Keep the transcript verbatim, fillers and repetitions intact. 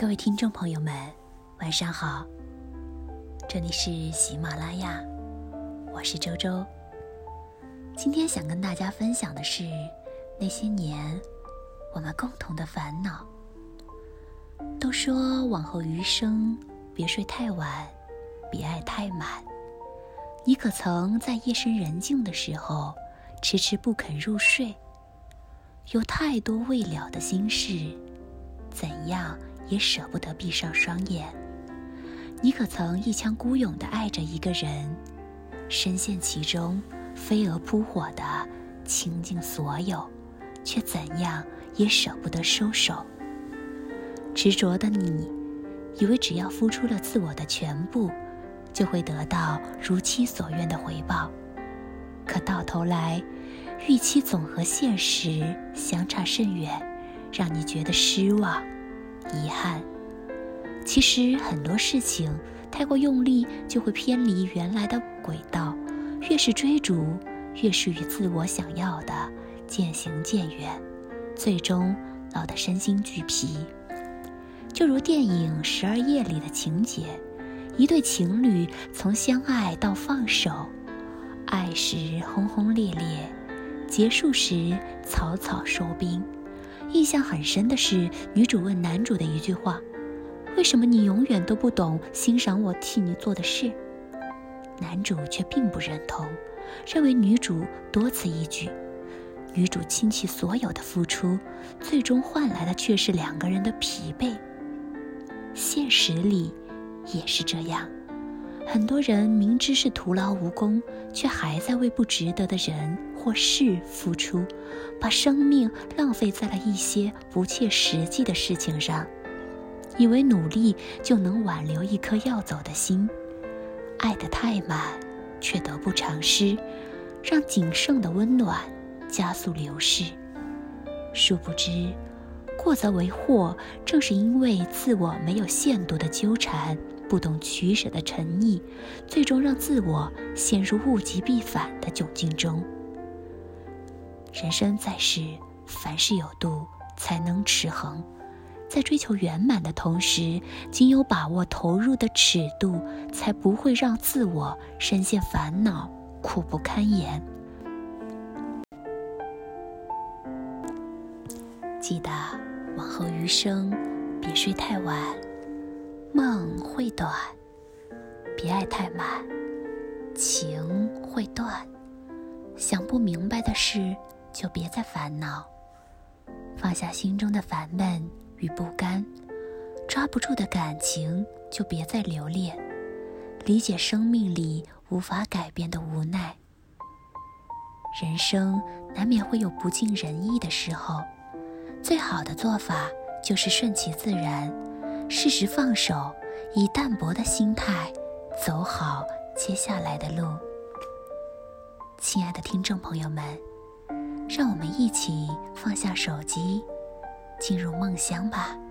各位听众朋友们，晚上好，这里是喜马拉雅，我是周周。今天想跟大家分享的是那些年我们共同的烦恼。都说往后余生，别睡太晚，别爱太满。你可曾在夜深人静的时候迟迟不肯入睡？有太多未了的心事，怎样也舍不得闭上双眼。你可曾一腔孤勇地爱着一个人，深陷其中，飞蛾扑火地倾尽所有，却怎样也舍不得收手。执着的你，以为只要付出了自我的全部，就会得到如期所愿的回报，可到头来，预期总和现实相差甚远，让你觉得失望、遗憾。其实很多事情太过用力，就会偏离原来的轨道，越是追逐，越是与自我想要的渐行渐远，最终闹得身心俱疲。就如电影《十二夜》里的情节，一对情侣从相爱到放手，爱时轰轰烈烈，结束时草草收兵。印象很深的是女主问男主的一句话：为什么你永远都不懂欣赏我替你做的事？男主却并不认同，认为女主多此一举。女主倾其所有的付出，最终换来的却是两个人的疲惫。现实里也是这样，很多人明知是徒劳无功，却还在为不值得的人或事付出，把生命浪费在了一些不切实际的事情上，以为努力就能挽留一颗要走的心。爱得太满，却得不偿失，让仅剩的温暖加速流逝。殊不知，过则为祸，正是因为自我没有限度的纠缠，不懂取舍的沉溺，最终让自我陷入物极必反的窘境中。人生在世，凡事有度，才能持衡。在追求圆满的同时，仅有把握投入的尺度，才不会让自我深陷烦恼，苦不堪言。记得往后余生，别睡太晚，梦会短，别爱太满，情会断。想不明白的事，就别再烦恼，放下心中的烦闷与不甘，抓不住的感情就别再留恋，理解生命里无法改变的无奈。人生难免会有不尽人意的时候，最好的做法就是顺其自然，适时放手，以淡泊的心态走好接下来的路。亲爱的听众朋友们，让我们一起放下手机，进入梦乡吧。